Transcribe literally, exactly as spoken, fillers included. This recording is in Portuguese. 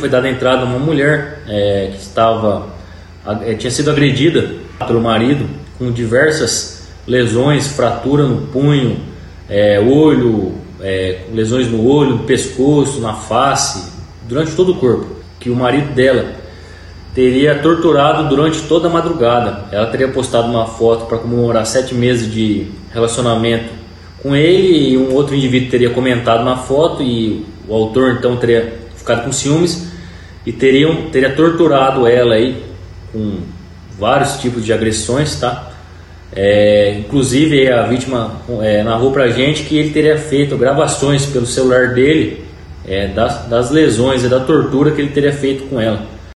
foi dada entrada uma mulher é, que estava, é, tinha sido agredida pelo marido com diversas lesões, fratura no punho, é, olho, é, lesões no olho, no pescoço, na face, durante todo o corpo, que o marido dela teria torturado durante toda a madrugada. Ela teria postado uma foto para comemorar sete meses de relacionamento com ele, e um outro indivíduo teria comentado na foto, e o autor então teria ficado com ciúmes e teriam, teria torturado ela aí com vários tipos de agressões, tá? É, inclusive a vítima é, narrou pra gente que ele teria feito gravações pelo celular dele é, das, das lesões e da tortura que ele teria feito com ela.